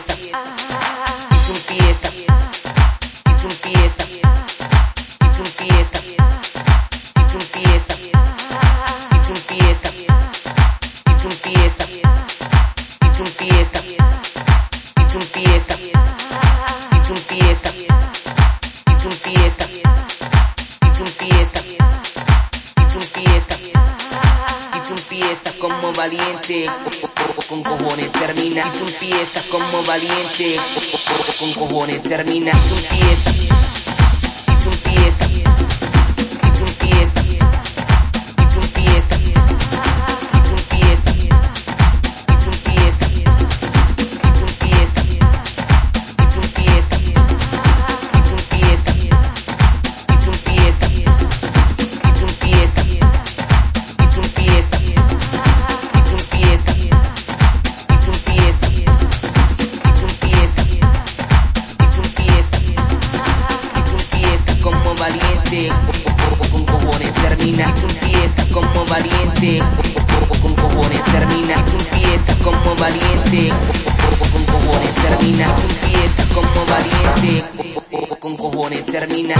Como valiente, con cojones termina. Y tú empiezas como valiente, con cojones termina. Y tú empiezas, y tú empiezas, y tú empiezas, y tú empiezas, y tú empiezas, y tú empiezas, y tú empiezas, y tú empiezas, y tú empiezas, y tú empiezas, y tú empiezas, y tú empiezas. Como valiente, con cojones termina. Tú empiezas como valiente, con cojones termina. Tú empiezas como valiente, con cojones termina. Tú empiezas como valiente, con cojones termina.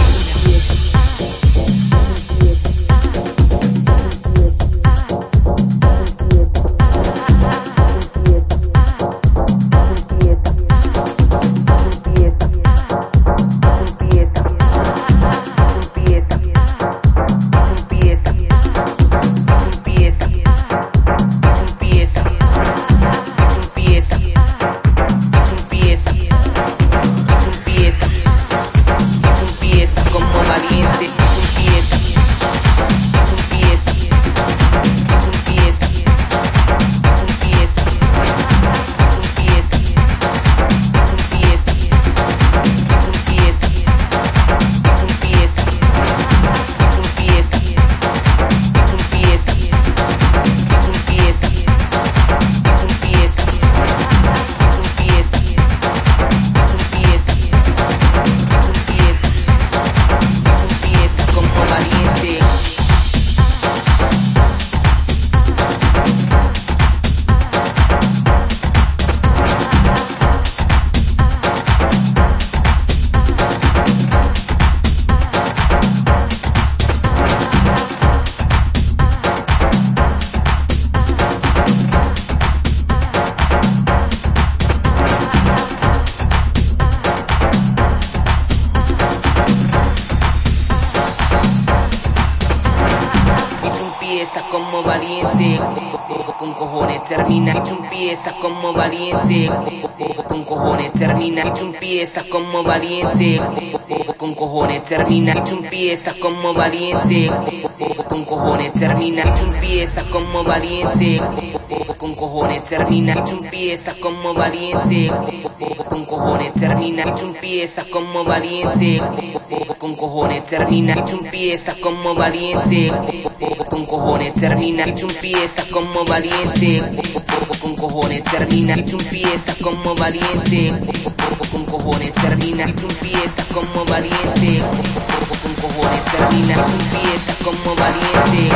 Como valiente, con cojones termina. Y tú empiezas como valiente, con cojones termina. Y tú empiezas como valiente, con cojones termina. Y tú empiezas como valiente, con cojones termina. Y tú empiezas como valiente, con cojones termina. Y tú empiezas como valiente, con cojones termina. Y tú empiezas como valiente, con cojones termina. Y tú empiezas como valiente, con cojones termina. Y tú empiezas como valiente, con cojones termina. Y tú empiezas como valiente, con cojones termina. Y tú empiezas como valiente, con cojones termina. Tú empiezas como valiente,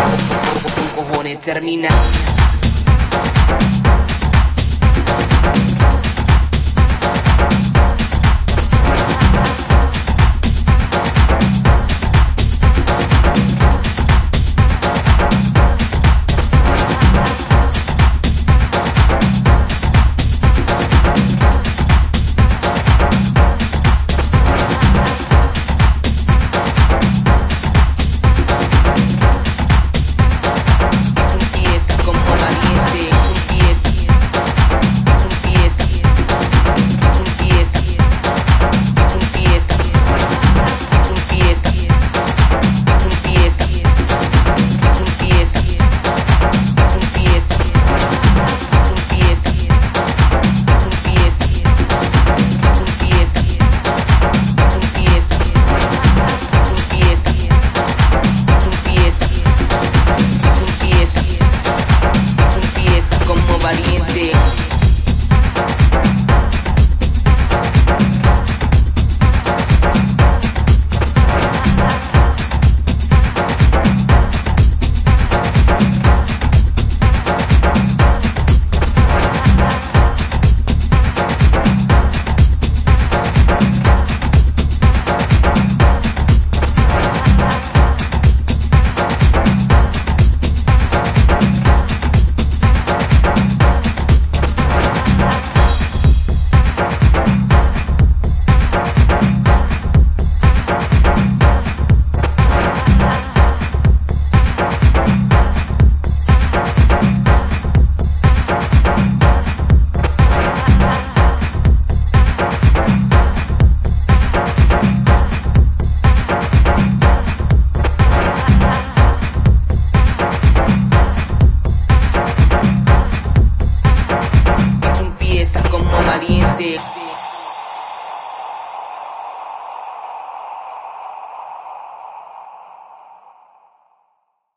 con cojones termina. Tú empiezas como valiente, tú empiezas, valiente,